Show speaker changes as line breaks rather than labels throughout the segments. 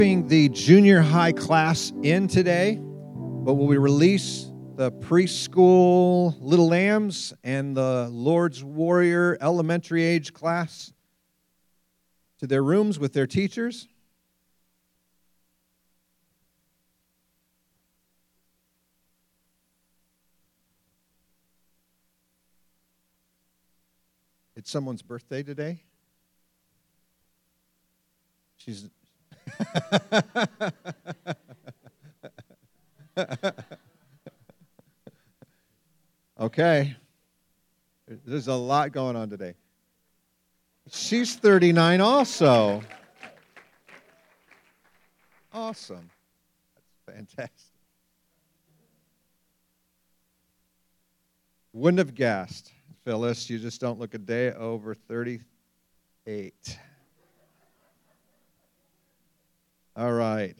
The junior high class in today, but will we release the preschool Little Lambs and the Lord's Warrior elementary age class to their rooms with their teachers? It's someone's birthday today. She's okay. There's a lot going on today. She's 39 also. Awesome. That's fantastic. Wouldn't have guessed, Phyllis. You just don't look a day over 38. All right.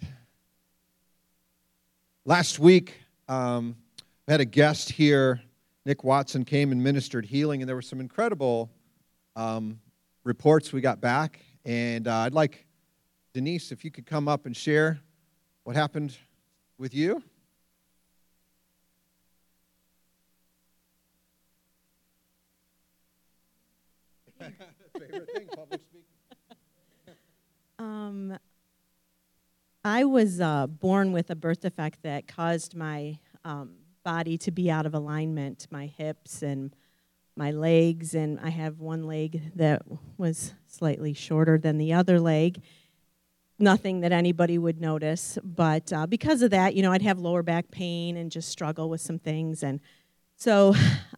Last week, we had a guest here. Nick Watson came and ministered healing, and there were some incredible reports we got back. And I'd like Denise, if you could come up and share what happened with you. Favorite thing, public speaking.
I was born with a birth defect that caused my body to be out of alignment, my hips and my legs, and I have one leg that was slightly shorter than the other leg. Nothing that anybody would notice, but because of that, I'd have lower back pain and just struggle with some things. And so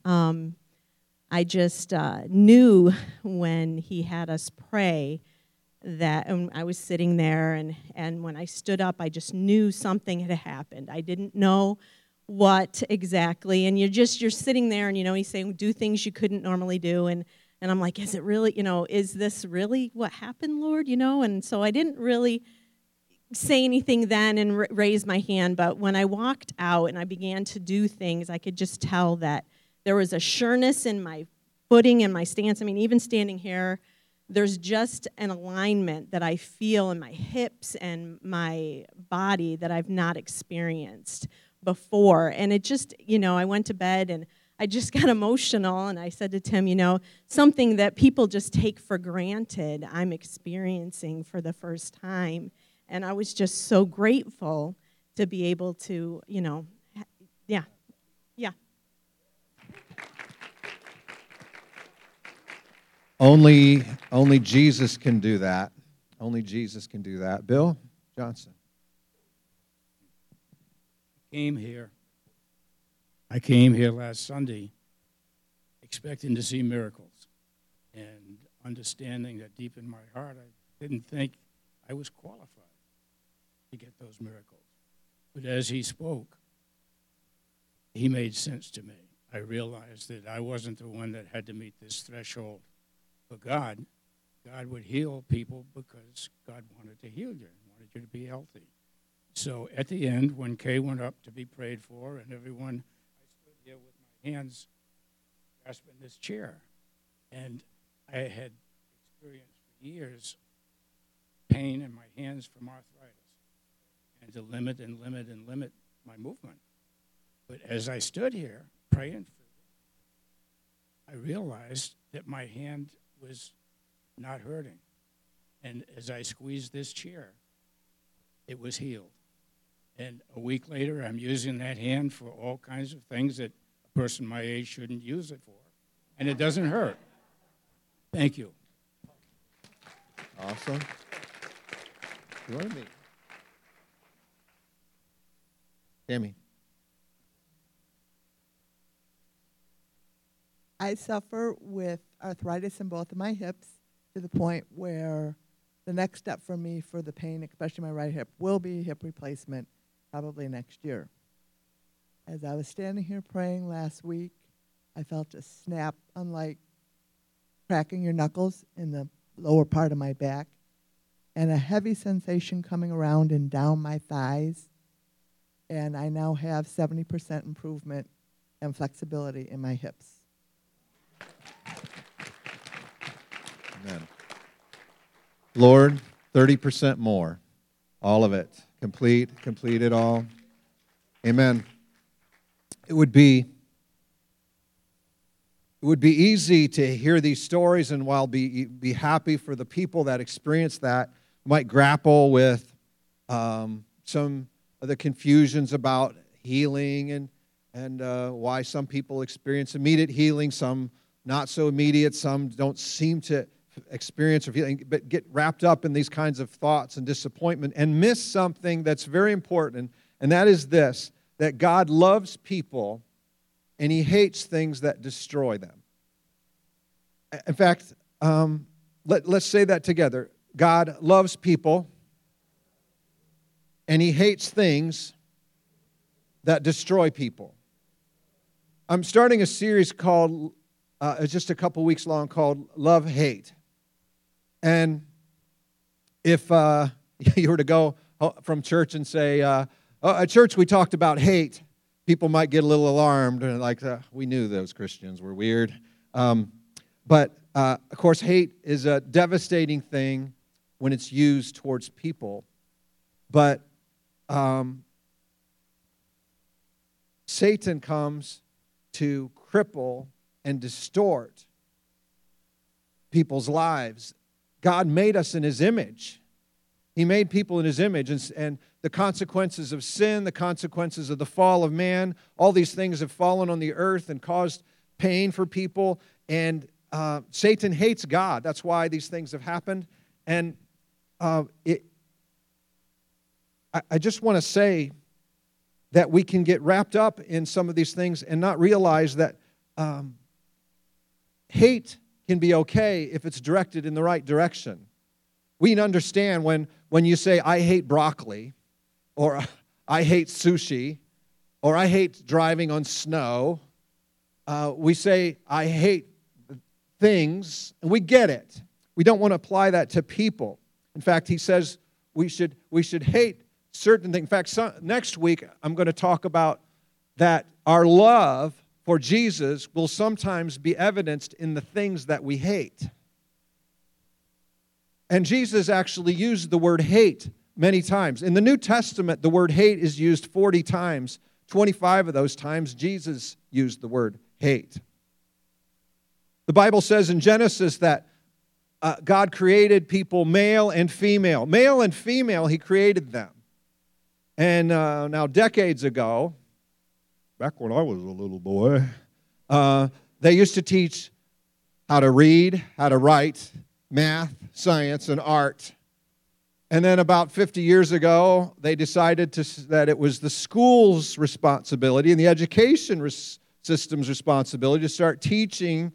I just knew when he had us pray that, and I was sitting there, and when I stood up, I just knew something had happened. I didn't know what exactly, and you're sitting there, and he's saying, do things you couldn't normally do, and I'm like, is it really, is this really what happened, Lord, and so I didn't really say anything then and raise my hand, but when I walked out and I began to do things, I could just tell that there was a sureness in my footing and my stance. I mean, even standing here, there's just an alignment that I feel in my hips and my body that I've not experienced before. And it just, I went to bed and I just got emotional, and I said to Tim, something that people just take for granted, I'm experiencing for the first time. And I was just so grateful to be able to, yeah.
Only Jesus can do that. Only Jesus can do that. Bill Johnson.
I came here last Sunday expecting to see miracles and understanding that deep in my heart I didn't think I was qualified to get those miracles. But as he spoke, he made sense to me. I realized that I wasn't the one that had to meet this threshold. But God would heal people because God wanted to heal you and wanted you to be healthy. So at the end, when Kay went up to be prayed for and everyone, I stood here with my hands grasping this chair. And I had experienced for years pain in my hands from arthritis and to limit my movement. But as I stood here praying for you, I realized that my hand was not hurting. And as I squeezed this chair, it was healed. And a week later, I'm using that hand for all kinds of things that a person my age shouldn't use it for. And it doesn't hurt. Thank you.
Awesome. You want to meet? Tammy.
I suffer with arthritis in both of my hips to the point where the next step for me for the pain, especially my right hip, will be hip replacement probably next year. As I was standing here praying last week, I felt a snap, unlike cracking your knuckles in the lower part of my back, and a heavy sensation coming around and down my thighs. And I now have 70% improvement and flexibility in my hips.
Amen. Lord, 30% more All of it. Complete it all. Amen. It would be easy to hear these stories, and while be happy for the people that experience that, might grapple with some of the confusions about healing and why some people experience immediate healing, some not so immediate, some don't seem to experience or feeling, but get wrapped up in these kinds of thoughts and disappointment and miss something that's very important, and that is this, that God loves people and He hates things that destroy them. In fact, let's say that together. God loves people and He hates things that destroy people. I'm starting a series called, it's just a couple weeks long, called Love, Hate. And if you were to go from church and say, at church we talked about hate, people might get a little alarmed, and like, we knew those Christians were weird. But, of course, hate is a devastating thing when it's used towards people. But Satan comes to cripple and distort people's lives. God made us in His image. He made people in His image, and the consequences of sin, the consequences of the fall of man, all these things have fallen on the earth and caused pain for people, and Satan hates God. That's why these things have happened. And I just want to say that we can get wrapped up in some of these things and not realize that hate can be okay if it's directed in the right direction. We can understand when you say, I hate broccoli, or I hate sushi, or I hate driving on snow. We say, I hate things, and we get it. We don't want to apply that to people. In fact, he says we should hate certain things. In fact, next week I'm going to talk about that our love for Jesus will sometimes be evidenced in the things that we hate. And Jesus actually used the word hate many times. In the New Testament, the word hate is used 40 times. 25 of those times, Jesus used the word hate. The Bible says in Genesis that God created people male and female. Male and female, He created them. And now decades ago, back when I was a little boy, they used to teach how to read, how to write, math, science, and art. And then about 50 years ago, they decided that it was the school's responsibility and the education system's responsibility to start teaching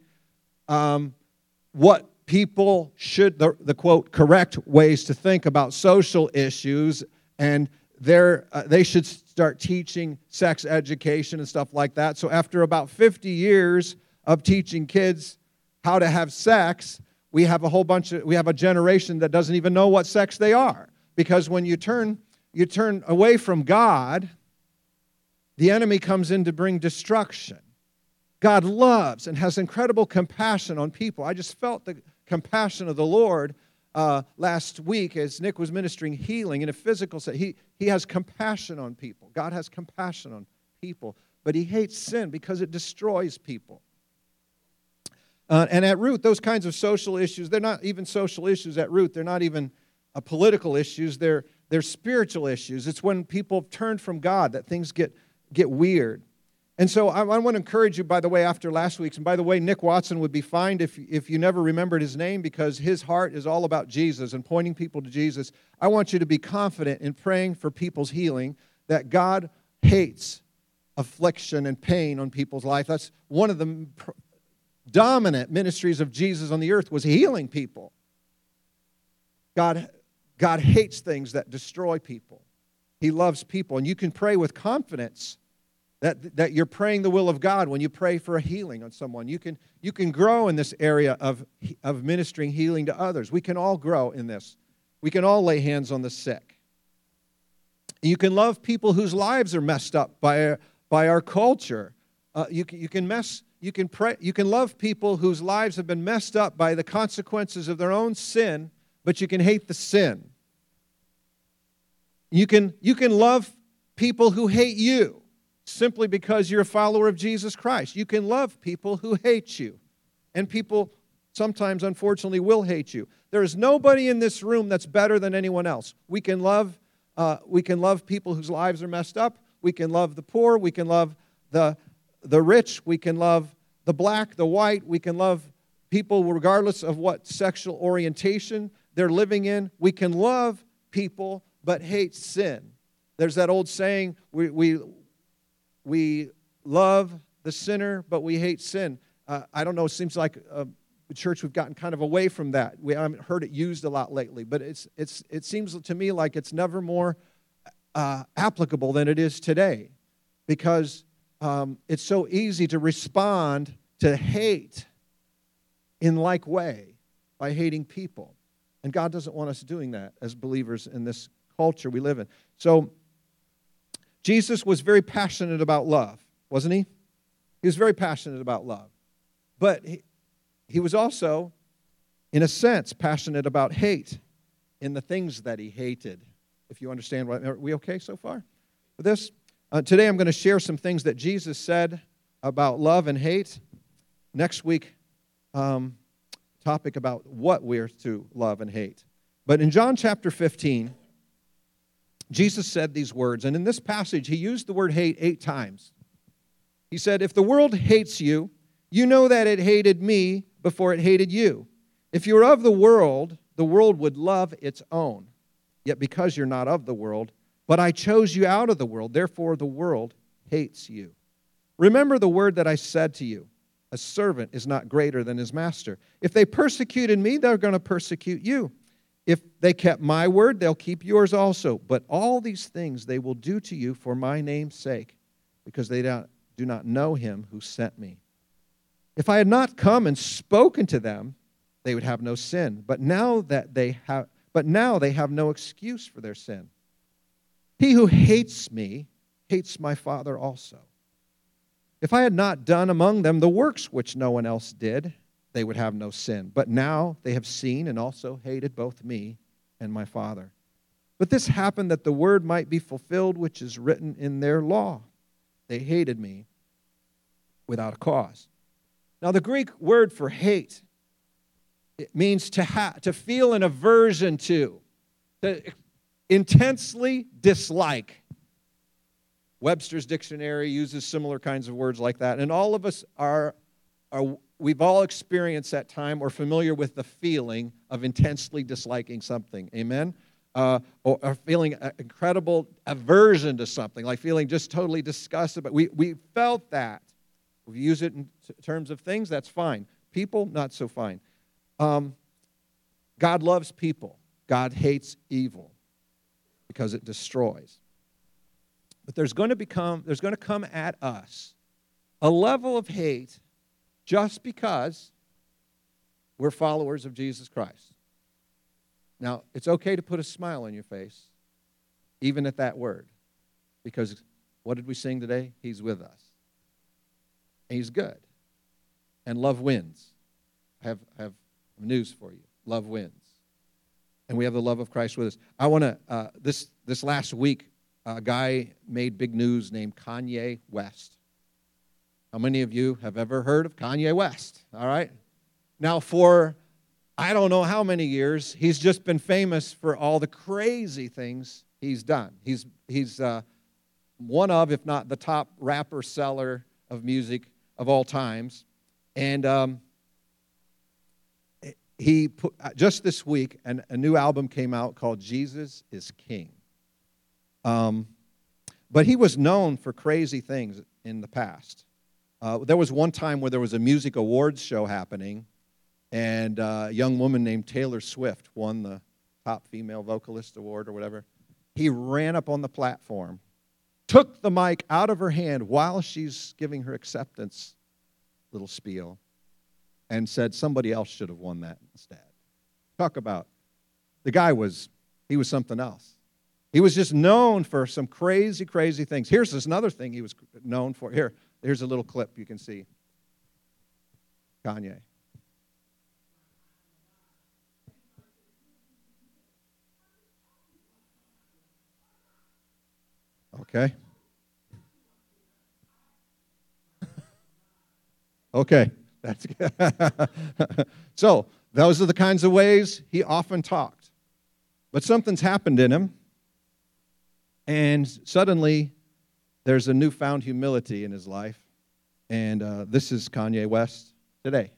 what people should, the quote, correct ways to think about social issues, and they should start teaching sex education and stuff like that. So after about 50 years of teaching kids how to have sex, we have a generation that doesn't even know what sex they are. Because when you turn away from God, the enemy comes in to bring destruction. God loves and has incredible compassion on people. I just felt the compassion of the Lord last week as Nick was ministering healing in a physical sense. He has compassion on people. God has compassion on people. But He hates sin because it destroys people. And at root, those kinds of social issues, they're not even social issues at root. They're not even political issues. They're spiritual issues. It's when people turn from God that things get weird. And so I want to encourage you, by the way, after last week's, and by the way, Nick Watson would be fined if you never remembered his name, because his heart is all about Jesus and pointing people to Jesus. I want you to be confident in praying for people's healing, that God hates affliction and pain on people's life. That's one of the dominant ministries of Jesus on the earth, was healing people. God hates things that destroy people. He loves people. And you can pray with confidence that you're praying the will of God when you pray for a healing on someone. You can grow in this area of ministering healing to others. We can all grow in this. We can all lay hands on the sick. You can love people whose lives are messed up by our culture. You can love people whose lives have been messed up by the consequences of their own sin, but you can hate the sin. You can love people who hate you simply because you're a follower of Jesus Christ. You can love people who hate you. And people sometimes, unfortunately, will hate you. There is nobody in this room that's better than anyone else. We can love people whose lives are messed up. We can love the poor. We can love the rich. We can love the black, the white. We can love people regardless of what sexual orientation they're living in. We can love people but hate sin. There's that old saying, we love the sinner, but we hate sin. I don't know, it seems like the church, we've gotten kind of away from that. I haven't heard it used a lot lately, but it seems to me like it's never more applicable than it is today, because it's so easy to respond to hate in like way by hating people. And God doesn't want us doing that as believers in this culture we live in. So Jesus was very passionate about love, wasn't he? He was very passionate about love. But he was also, in a sense, passionate about hate in the things that he hated. If you understand what, are we okay so far with this? Today I'm going to share some things that Jesus said about love and hate. Next week, topic about what we're to love and hate. But in John chapter 15, Jesus said these words, and in this passage he used the word hate 8 times. He said, "If the world hates you, you know that it hated me before it hated you. If you were of the world would love its own. Yet because you're not of the world, but I chose you out of the world, therefore the world hates you. Remember the word that I said to you, a servant is not greater than his master. If they persecuted me, they're going to persecute you. If they kept my word, they'll keep yours also. But all these things they will do to you for my name's sake, because they do not know him who sent me. If I had not come and spoken to them, they would have no sin. But now they have no excuse for their sin. He who hates me hates my Father also. If I had not done among them the works which no one else did, they would have no sin. But now they have seen and also hated both me and my Father. But this happened that the word might be fulfilled which is written in their law. They hated me without a cause." Now the Greek word for hate, it means to feel an aversion to intensely dislike. Webster's dictionary uses similar kinds of words like that. And all of us we've all experienced that time or familiar with the feeling of intensely disliking something. Amen? Or feeling an incredible aversion to something, like feeling just totally disgusted. But we felt that. If we use it in terms of things, that's fine. People, not so fine. God loves people. God hates evil because it destroys. But there's going to come at us a level of hate just because we're followers of Jesus Christ. Now, it's okay to put a smile on your face, even at that word, because what did we sing today? He's with us. And he's good. And love wins. I have news for you. Love wins. And we have the love of Christ with us. I want to, this last week, a guy made big news named Kanye West. How many of you have ever heard of Kanye West? All right. Now, for I don't know how many years, he's just been famous for all the crazy things he's done. He's one of, if not the top rapper seller of music of all times. And he put, just this week, a new album came out called Jesus is King. But he was known for crazy things in the past. There was one time where there was a music awards show happening, and a young woman named Taylor Swift won the top female vocalist award or whatever. He ran up on the platform, took the mic out of her hand while she's giving her acceptance little spiel, and said somebody else should have won that instead. Talk about, he was something else. He was just known for some crazy, crazy things. Here's another thing he was known for. Here's a little clip you can see. Kanye. Okay? Okay, that's good. So, those are the kinds of ways he often talked. But something's happened in him, and suddenly there's a newfound humility in his life. And this is Kanye West today.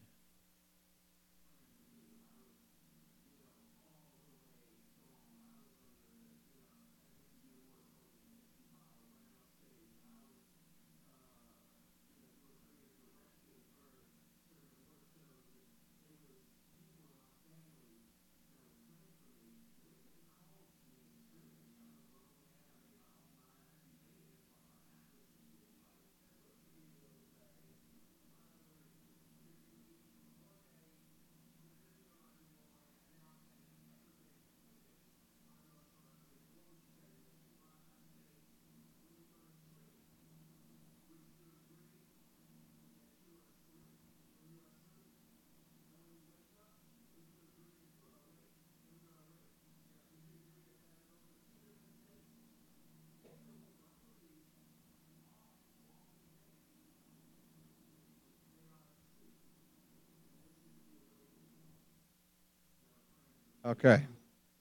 Okay.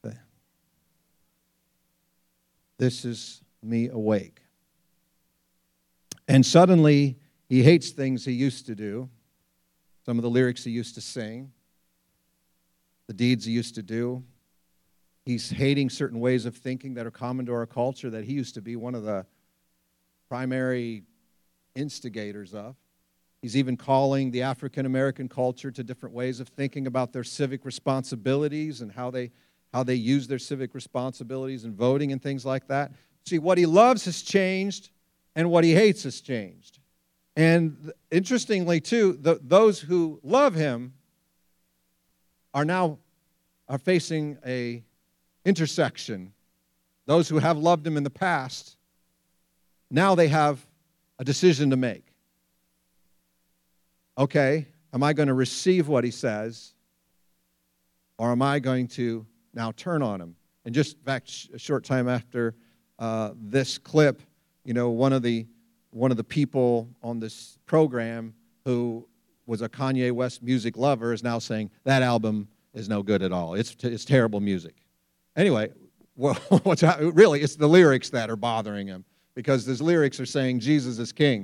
This is me awake. And suddenly, he hates things he used to do, some of the lyrics he used to sing, the deeds he used to do. He's hating certain ways of thinking that are common to our culture that he used to be one of the primary instigators of. He's even calling the African American culture to different ways of thinking about their civic responsibilities and how they use their civic responsibilities in voting and things like that. See, what he loves has changed, and what he hates has changed. And interestingly, too, those who love him are facing a intersection. Those who have loved him in the past, now they have a decision to make. Okay, am I going to receive what he says, or am I going to now turn on him? And just back a short time after this clip, one of the people on this program who was a Kanye West music lover is now saying that album is no good at all. It's terrible music. Anyway, well, really, it's the lyrics that are bothering him, because those lyrics are saying Jesus is king.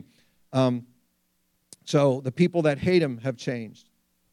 So the people that hate him have changed.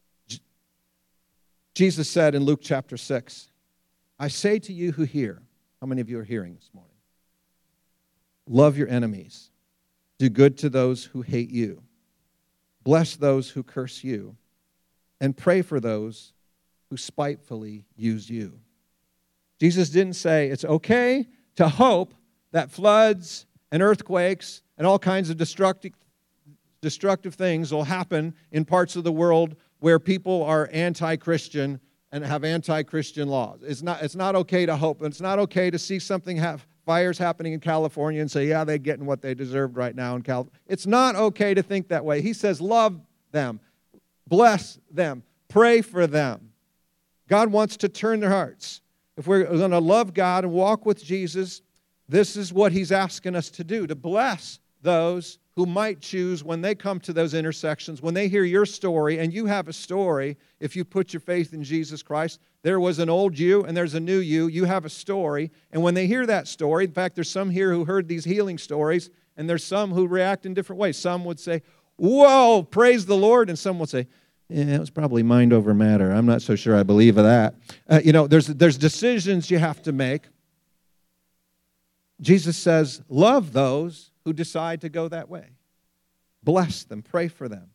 Jesus said in Luke chapter 6, I say to you who hear, how many of you are hearing this morning? Love your enemies. Do good to those who hate you. Bless those who curse you. And pray for those who spitefully use you. Jesus didn't say it's okay to hope that floods and earthquakes and all kinds of destructive things will happen in parts of the world where people are anti-Christian and have anti-Christian laws. It's not okay to hope. It's not okay to see fires happening in California and say, yeah, they're getting what they deserved right now in California. It's not okay to think that way. He says, love them, bless them, pray for them. God wants to turn their hearts. If we're going to love God and walk with Jesus, this is what he's asking us to do, to bless those who might choose when they come to those intersections, when they hear your story, and you have a story, if you put your faith in Jesus Christ, there was an old you and there's a new you, you have a story, and when they hear that story, in fact, there's some here who heard these healing stories, and there's some who react in different ways. Some would say, whoa, praise the Lord, and some would say, it was probably mind over matter. I'm not so sure I believe of that. There's decisions you have to make. Jesus says, love those who decide to go that way. Bless them. Pray for them.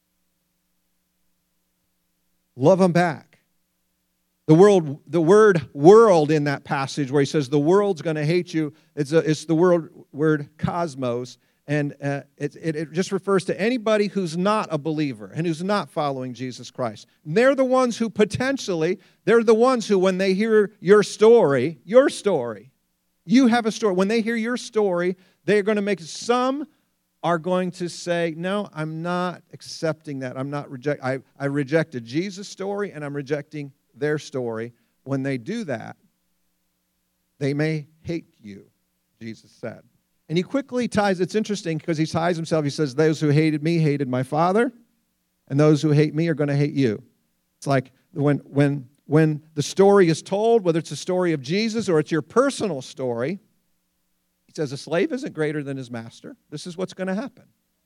Love them back. The word world in that passage where he says the world's going to hate you, it's the word cosmos, and it just refers to anybody who's not a believer and who's not following Jesus Christ. And they're the ones who when they hear your story, you have a story. When they hear your story, they're going to make some are going to say, no, I'm not accepting that. I rejected Jesus' story, and I'm rejecting their story. When they do that, they may hate you, Jesus said. And he quickly ties, it's interesting because he ties himself, he says, those who hated me hated my Father, and those who hate me are going to hate you. It's like when the story is told, whether it's a story of Jesus or it's your personal story, he says a slave isn't greater than his master. This is what's going to happen.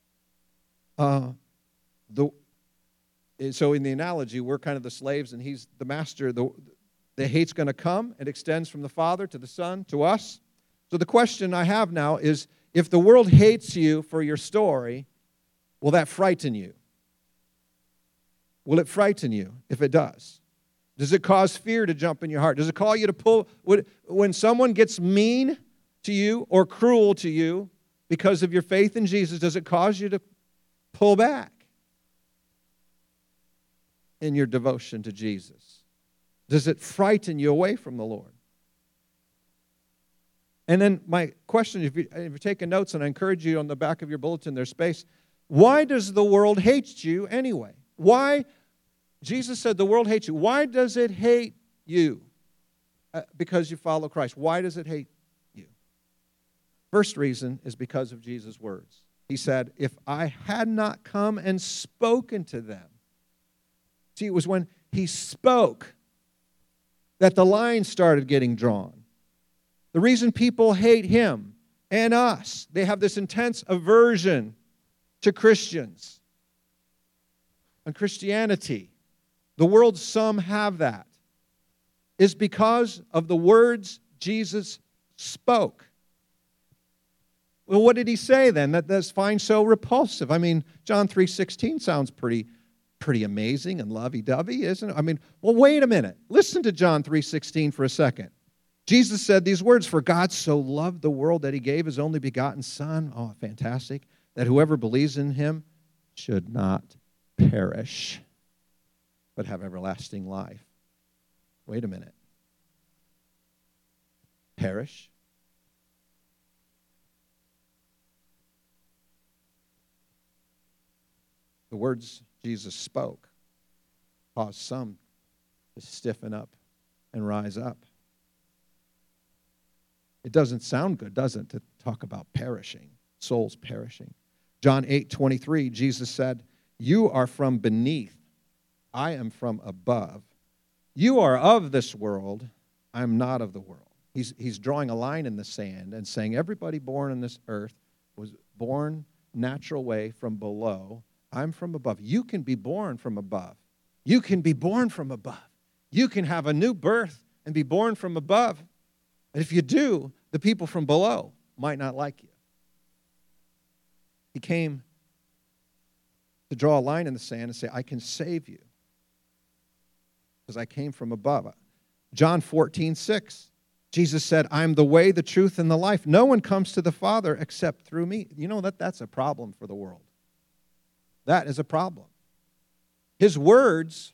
So in the analogy, we're kind of the slaves and he's the master. The hate's going to come. It extends from the Father to the Son to us. So the question I have now is, if the world hates you for your story, will that frighten you? Will it frighten you if it does? Does it cause fear to jump in your heart? Does it call you to pull? When someone gets mean to you or cruel to you because of your faith in Jesus, does it cause you to pull back in your devotion to Jesus? Does it frighten you away from the Lord? And then my question, if you're taking notes, and I encourage you on the back of your bulletin, there's space. Why does the world hate you anyway? Why? Jesus said the world hates you. Why does it hate you? Because you follow Christ. Why does it hate you? First reason is because of Jesus' words. He said, if I had not come and spoken to them. See, it was when he spoke that the line started getting drawn. The reason people hate him and us, they have this intense aversion to Christians and Christianity. The world, some have that, is because of the words Jesus spoke. Well, what did he say then that's find so repulsive? I mean, John 3:16 sounds pretty amazing and lovey-dovey, isn't it? I mean, well, wait a minute. Listen to John 3:16 for a second. Jesus said these words, for God so loved the world that he gave his only begotten Son. Oh, fantastic. That whoever believes in him should not perish, but have everlasting life. Wait a minute. Perish? The words Jesus spoke caused some to stiffen up and rise up. It doesn't sound good, does it, to talk about perishing, souls perishing. John 8:23, Jesus said, you are from beneath, I am from above. You are of this world, I am not of the world. He's drawing a line in the sand and saying everybody born on this earth was born natural way from below. I'm from above. You can be born from above. You can be born from above. You can have a new birth and be born from above. And if you do, the people from below might not like you. He came to draw a line in the sand and say, I can save you because I came from above. John 14:6, Jesus said, I'm the way, the truth, and the life. No one comes to the Father except through me. You know that's a problem for the world. That is a problem. His words,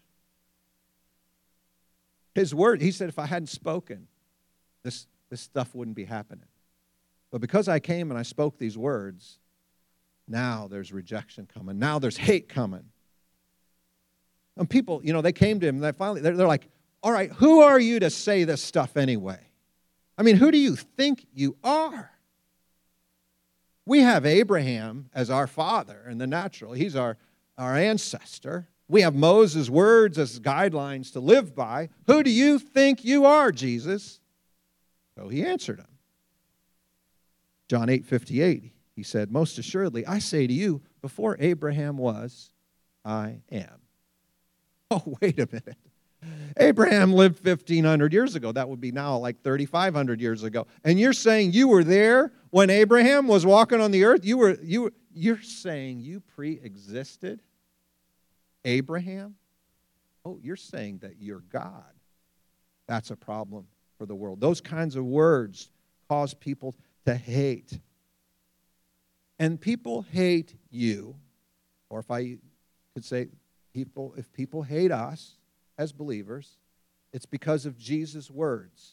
he said, if I hadn't spoken, this stuff wouldn't be happening. But because I came and I spoke these words, now there's rejection coming. Now there's hate coming. And people, they came to him and they're like, all right, who are you to say this stuff anyway? I mean, who do you think you are? We have Abraham as our father in the natural. He's our ancestor. We have Moses' words as guidelines to live by. Who do you think you are, Jesus? So he answered him. John 8:58, he said, most assuredly, I say to you, before Abraham was, I am. Oh, wait a minute. Abraham lived 1,500 years ago. That would be now like 3,500 years ago. And you're saying you were there when Abraham was walking on the earth? You're saying you pre-existed Abraham? Oh, you're saying that you're God. That's a problem for the world. Those kinds of words cause people to hate. And people hate you, or if I could say if people hate us as believers, it's because of Jesus' words.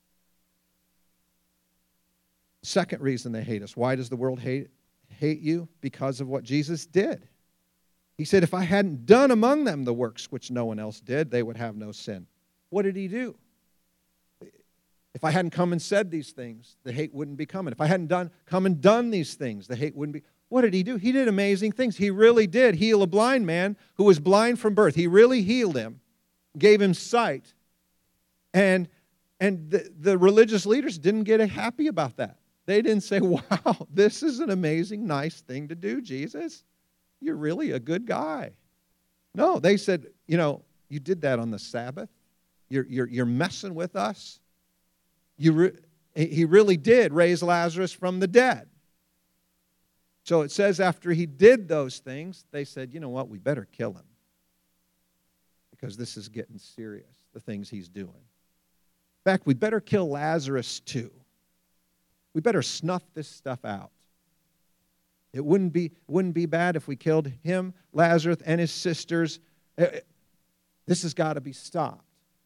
Second reason they hate us. Why does the world hate you? Because of what Jesus did. He said, if I hadn't done among them the works which no one else did, they would have no sin. What did he do? If I hadn't come and said these things, the hate wouldn't be coming. If I hadn't come and done these things, the hate wouldn't be. What did he do? He did amazing things. He really did heal a blind man who was blind from birth. He really healed him, gave him sight. And the religious leaders didn't get happy about that. They didn't say, wow, this is an amazing, nice thing to do, Jesus. You're really a good guy. No, they said, you did that on the Sabbath. You're messing with us. He really did raise Lazarus from the dead. So it says after he did those things, they said, you know what, we better kill him. Because this is getting serious, the things he's doing. In fact, we better kill Lazarus too. We better snuff this stuff out. It wouldn't be bad if we killed him, Lazarus, and his sisters. This has got to be stopped.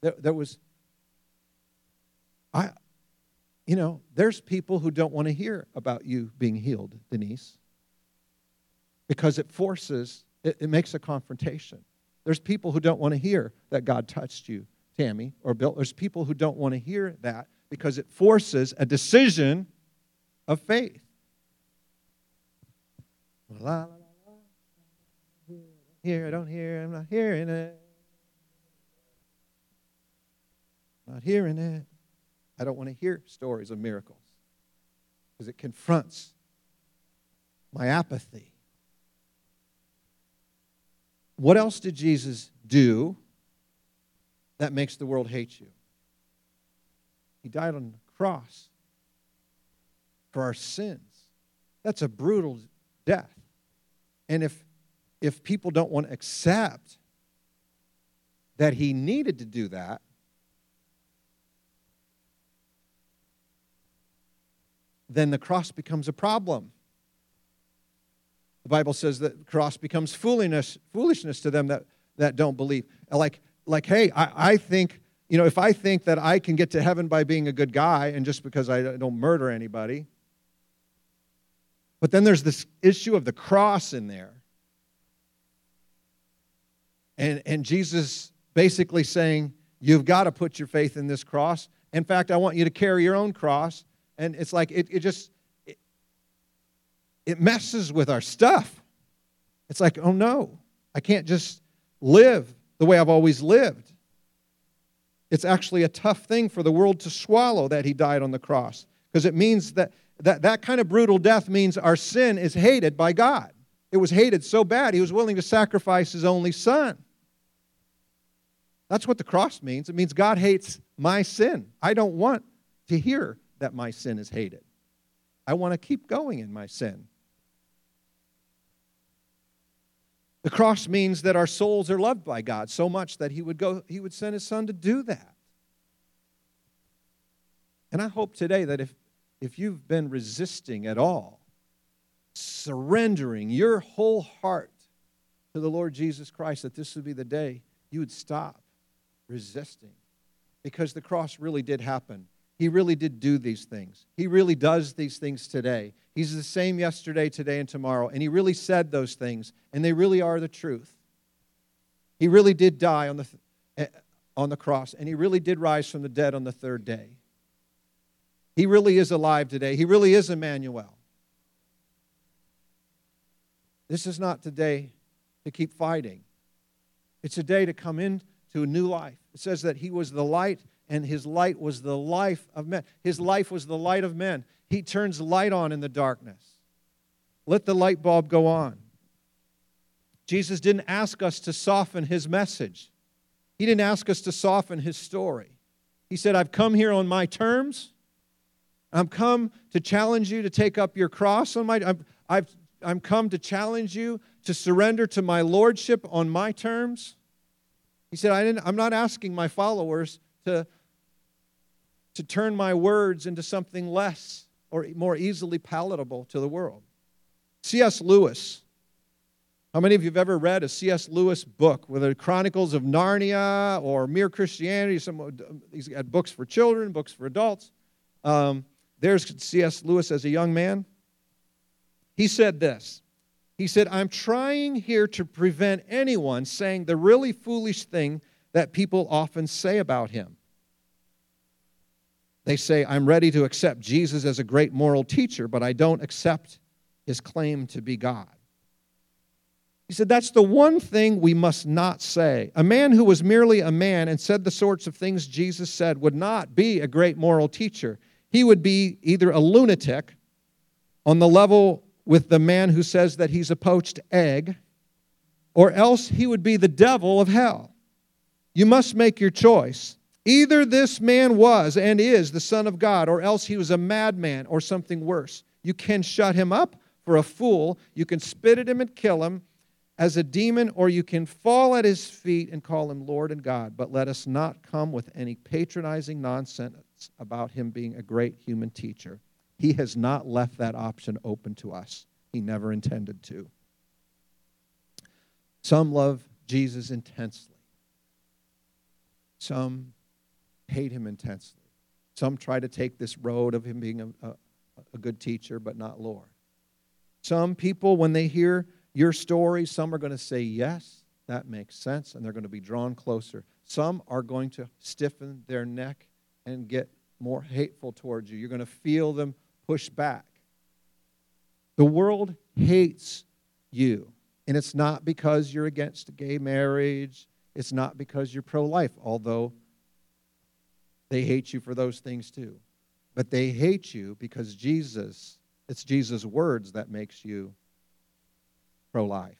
There's people who don't want to hear about you being healed, Denise, because it makes a confrontation. There's people who don't want to hear that God touched you, Tammy, or Bill. There's people who don't want to hear that because it forces a decision of faith. La, la, la, la. Here, I don't hear, I'm not hearing it. Not hearing it. I don't want to hear stories of miracles because it confronts my apathy. What else did Jesus do that makes the world hate you? He died on the cross for our sins. That's a brutal death. And if people don't want to accept that he needed to do that, then the cross becomes a problem. The Bible says that the cross becomes foolishness to them that don't believe. Like hey, I think, if I think that I can get to heaven by being a good guy and just because I don't murder anybody. But then there's this issue of the cross in there. And Jesus basically saying, you've got to put your faith in this cross. In fact, I want you to carry your own cross. And it's like it messes with our stuff. It's like, oh no, I can't just live the way I've always lived. It's actually a tough thing for the world to swallow that he died on the cross. Because it means that kind of brutal death means our sin is hated by God. It was hated so bad, he was willing to sacrifice his only son. That's what the cross means. It means God hates my sin. I don't want to hear that my sin is hated. I want to keep going in my sin. The cross means that our souls are loved by God so much that he would send his son to do that. And I hope today that if you've been resisting at all, surrendering your whole heart to the Lord Jesus Christ, that this would be the day you would stop resisting. Because the cross really did happen. He really did do these things. He really does these things today. He's the same yesterday, today, and tomorrow. And he really said those things, and they really are the truth. He really did die on the cross, and he really did rise from the dead on the third day. He really is alive today. He really is Emmanuel. This is not today to keep fighting. It's a day to come into a new life. It says that he was the light, and his light was the life of men. His life was the light of men. He turns light on in the darkness. Let the light bulb go on. Jesus didn't ask us to soften his message. He didn't ask us to soften his story. He said, I've come here on my terms. I'm come to challenge you to take up your cross on I'm come to challenge you to surrender to my lordship on my terms. He said, I'm not asking my followers to turn my words into something less or more easily palatable to the world. C.S. Lewis. How many of you have ever read a C.S. Lewis book, whether Chronicles of Narnia or Mere Christianity? He's got books for children, books for adults. There's C.S. Lewis as a young man. He said this. He said, I'm trying here to prevent anyone saying the really foolish thing that people often say about him. They say, I'm ready to accept Jesus as a great moral teacher, but I don't accept his claim to be God. He said, that's the one thing we must not say. A man who was merely a man and said the sorts of things Jesus said would not be a great moral teacher. He would be either a lunatic on the level with the man who says that he's a poached egg, or else he would be the devil of hell. You must make your choice. Either this man was and is the Son of God, or else he was a madman or something worse. You can shut him up for a fool. You can spit at him and kill him as a demon, or you can fall at his feet and call him Lord and God. But let us not come with any patronizing nonsense about him being a great human teacher. He has not left that option open to us. He never intended to. Some love Jesus intensely. Some hate him intensely. Some try to take this road of him being a good teacher, but not Lord. Some people, when they hear your story, some are going to say, yes, that makes sense, and they're going to be drawn closer. Some are going to stiffen their neck and get more hateful towards you. You're going to feel them push back. The world hates you, and it's not because you're against gay marriage. It's not because you're pro-life, although they hate you for those things too. But they hate you because it's Jesus' words that makes you pro-life.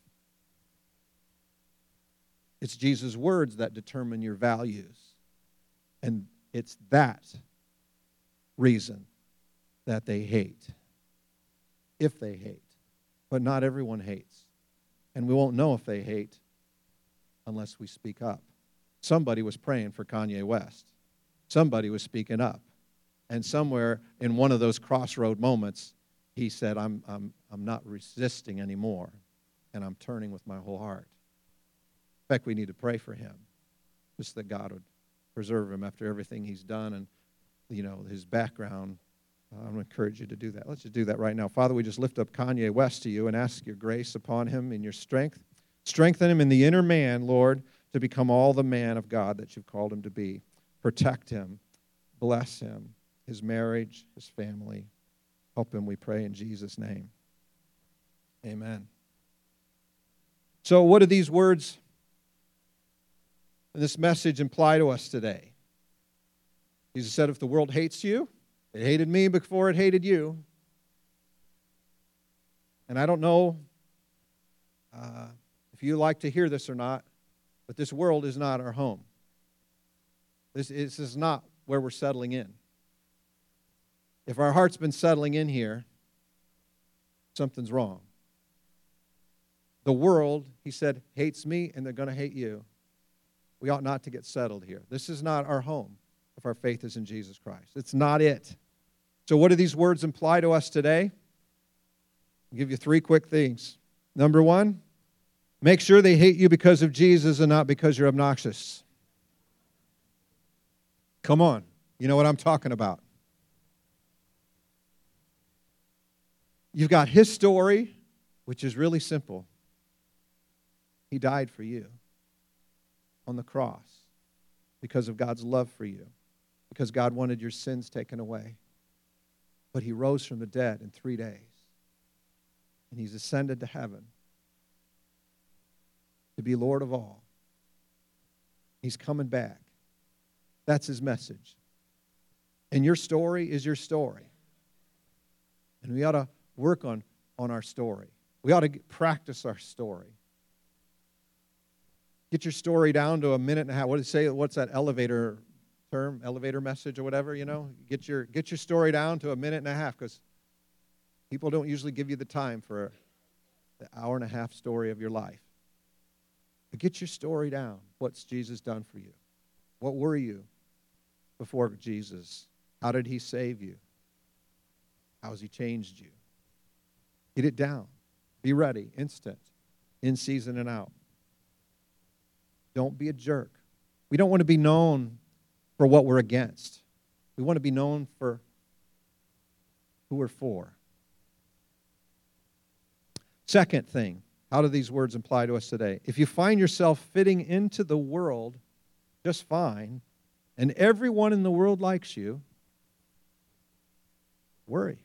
It's Jesus' words that determine your values. And it's that reason that they hate, if they hate. But not everyone hates. And we won't know if they hate unless we speak up. Somebody was praying for Kanye West. Somebody was speaking up. And somewhere in one of those crossroad moments, he said, I'm not resisting anymore, and I'm turning with my whole heart. In fact, we need to pray for him, just that God would preserve him after everything he's done and, his background. I'm going to encourage you to do that. Let's just do that right now. Father, we just lift up Kanye West to you and ask your grace upon him and your strength. Strengthen him in the inner man, Lord, to become all the man of God that you've called him to be. Protect him. Bless him, his marriage, his family. Help him, we pray, in Jesus' name. Amen. So what do these words and this message imply to us today? Jesus said, if the world hates you, it hated me before it hated you. And I don't know if you like to hear this or not, but this world is not our home. This is not where we're settling in. If our heart's been settling in here, something's wrong. The world, he said, hates me, and they're going to hate you. We ought not to get settled here. This is not our home if our faith is in Jesus Christ. It's not it. So what do these words imply to us today? I'll give you 3 quick things. Number 1, make sure they hate you because of Jesus and not because you're obnoxious. Come on. You know what I'm talking about. You've got his story, which is really simple. He died for you on the cross because of God's love for you, because God wanted your sins taken away. But he rose from the dead in 3 days, and he's ascended to heaven to be Lord of all. He's coming back. That's his message. And your story is your story. And we ought to work on our story. We ought to practice our story. Get your story down to a minute and a half. What did it say? What's that elevator term? Elevator message or whatever, Get your story down to a minute and a half, because people don't usually give you the time for the hour and a half story of your life. But get your story down. What's Jesus done for you? What were you before Jesus? How did he save you? How has he changed you? Get it down. Be ready, instant, in season and out. Don't be a jerk. We don't want to be known for what we're against. We want to be known for who we're for. Second thing, how do these words apply to us today? If you find yourself fitting into the world just fine, and everyone in the world likes you, Worry.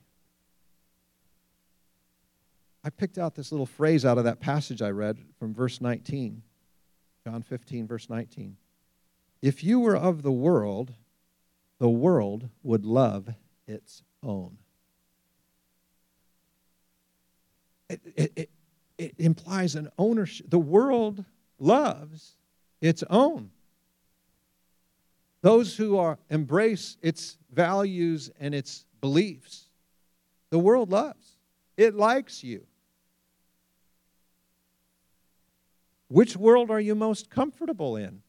I picked out this little phrase out of that passage I read from verse 19, John 15, verse 19. If you were of the world would love its own. It implies an ownership. The world loves its own. Those who embrace its values and its beliefs, the world loves. It likes you. Which world are you most comfortable in?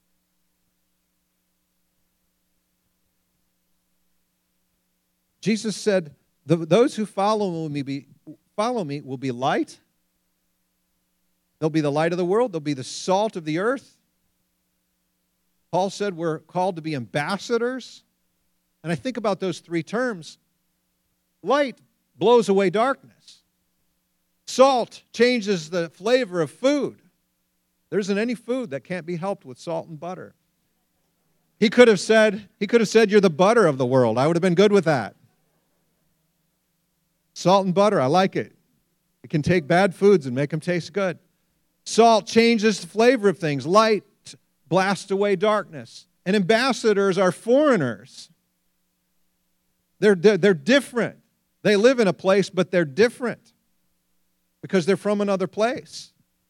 Jesus said, those who follow me will be light. They'll be the light of the world. They'll be the salt of the earth. Paul said we're called to be ambassadors. And I think about those three terms. Light blows away darkness. Salt changes the flavor of food. There isn't any food that can't be helped with salt and butter. He could have said, you're the butter of the world. I would have been good with that. Salt and butter, I like it. It can take bad foods and make them taste good. Salt changes the flavor of things. Light blasts away darkness. And ambassadors are foreigners. They're different. They live in a place, but they're different because they're from another place.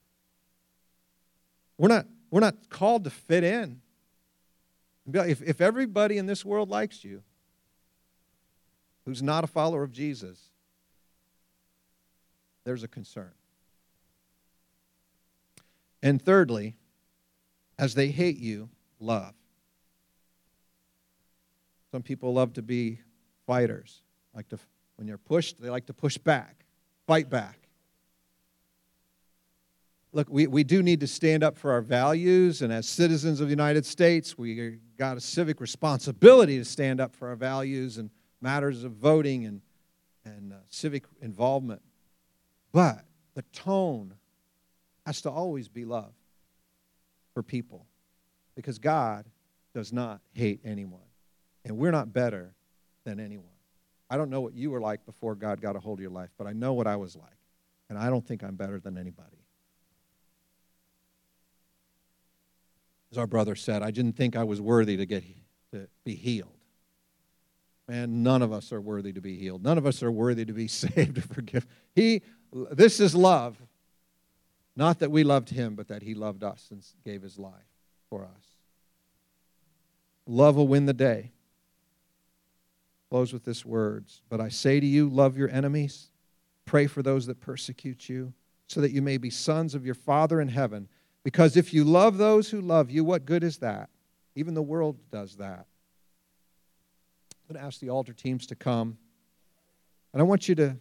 We're not called to fit in. If everybody in this world likes you who's not a follower of Jesus, there's a concern. And thirdly, as they hate you, love. Some people love to be fighters. When you're pushed, they like to push back, fight back. Look, we do need to stand up for our values, and as citizens of the United States, we got a civic responsibility to stand up for our values and matters of voting and civic involvement. But the tone has to always be love for people, because God does not hate anyone, and we're not better than anyone. I don't know what you were like before God got a hold of your life, but I know what I was like, and I don't think I'm better than anybody. As our brother said, I didn't think I was worthy to be healed. Man, none of us are worthy to be healed. None of us are worthy to be saved or forgiven. This is love. Not that we loved him, but that he loved us and gave his life for us. Love will win the day. Close with this words. But I say to you, love your enemies. Pray for those that persecute you, so that you may be sons of your Father in heaven. Because if you love those who love you, what good is that? Even the world does that. I'm going to ask the altar teams to come. And I want you to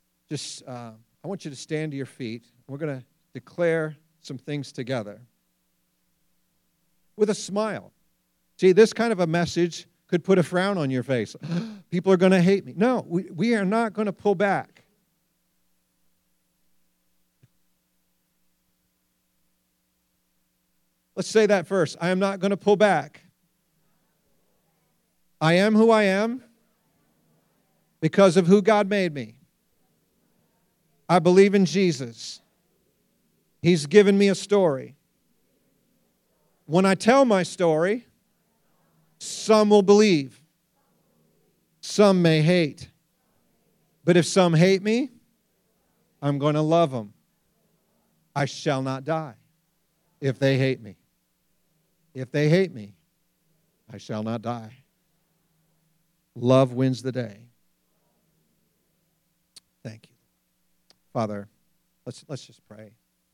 stand to your feet. We're going to declare some things together with a smile. See, this kind of a message could put a frown on your face. People are going to hate me. No, we are not going to pull back. Let's say that first. I am not going to pull back. I am who I am because of who God made me. I believe in Jesus. He's given me a story. When I tell my story, some will believe. Some may hate. But if some hate me, I'm going to love them. I shall not die if they hate me. If they hate me, I shall not die. Love wins the day. Thank you. Father, let's just pray.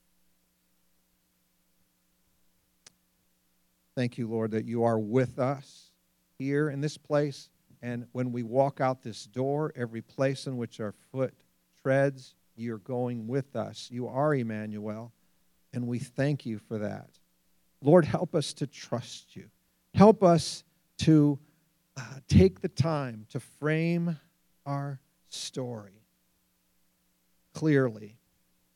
Thank you, Lord, that you are with us here in this place. And when we walk out this door, every place in which our foot treads, you're going with us. You are Emmanuel, and we thank you for that. Lord, help us to trust you. Help us to take the time to frame our story clearly,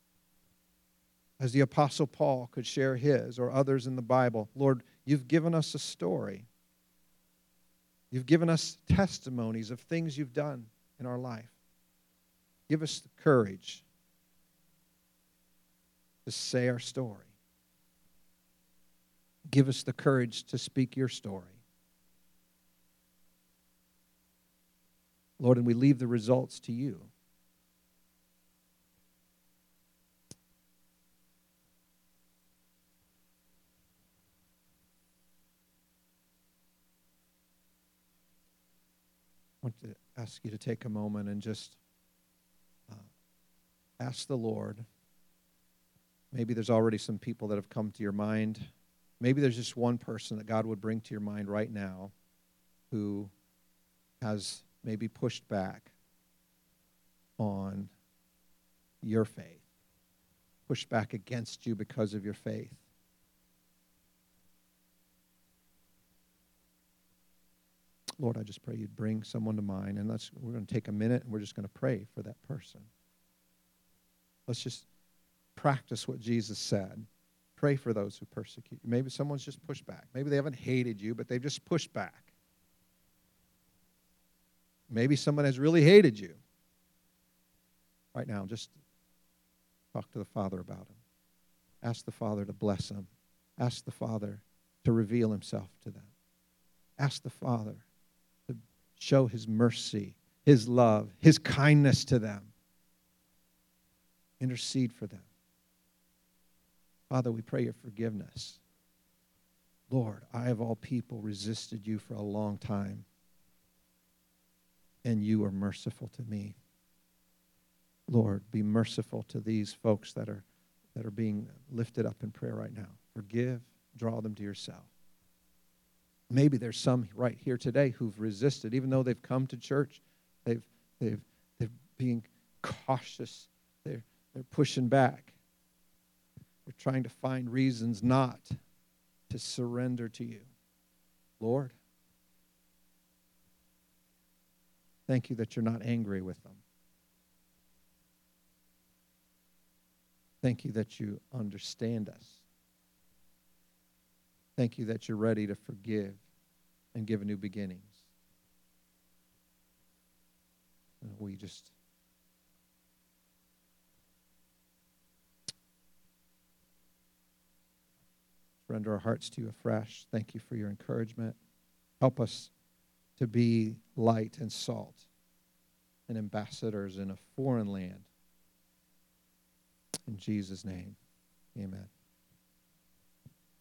as the Apostle Paul could share his or others in the Bible. Lord, you've given us a story. You've given us testimonies of things you've done. in our life. Give us the courage to say our story. Give us the courage to speak your story. Lord, and we leave the results to you. I want to ask you to take a moment and just ask the Lord. Maybe there's already some people that have come to your mind. Maybe there's just one person that God would bring to your mind right now who has maybe pushed back on your faith, pushed back against you because of your faith. Lord, I just pray you'd bring someone to mind, and we're going to take a minute and we're just going to pray for that person. Let's just practice what Jesus said. Pray for those who persecute you. Maybe someone's just pushed back. Maybe they haven't hated you, but they've just pushed back. Maybe someone has really hated you. Right now, just talk to the Father about him. Ask the Father to bless them. Ask the Father to reveal himself to them. Ask the Father to show his mercy, his love, his kindness to them. Intercede for them. Father, we pray your forgiveness. Lord, I of all people resisted you for a long time, and you are merciful to me. Lord, be merciful to these folks that are being lifted up in prayer right now. Forgive, draw them to yourself. Maybe there's some right here today who've resisted, even though they've come to church, they're being cautious, they're pushing back. They're trying to find reasons not to surrender to you. Lord, thank you that you're not angry with them. Thank you that you understand us. Thank you that you're ready to forgive and give new beginnings. And we just surrender our hearts to you afresh. Thank you for your encouragement. Help us to be light and salt and ambassadors in a foreign land. In Jesus' name, amen.